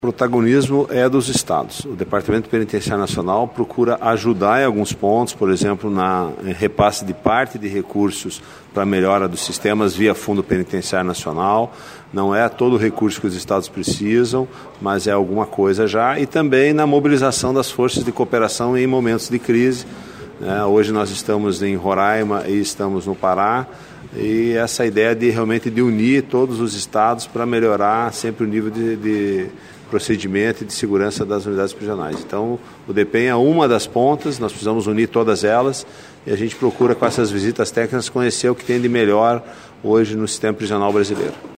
O protagonismo é dos estados. O Departamento Penitenciário Nacional procura ajudar em alguns pontos, por exemplo, em repasse de parte de recursos para a melhora dos sistemas via Fundo Penitenciário Nacional. Não é todo o recurso que os estados precisam, mas é alguma coisa já. E também na mobilização das forças de cooperação em momentos de crise. Hoje nós estamos em Roraima e estamos no Pará. E essa ideia realmente de unir todos os estados para melhorar sempre o nível de procedimento e de segurança das unidades prisionais. Então, o DEPEN é uma das pontas, nós precisamos unir todas elas e a gente procura, com essas visitas técnicas, conhecer o que tem de melhor hoje no sistema prisional brasileiro.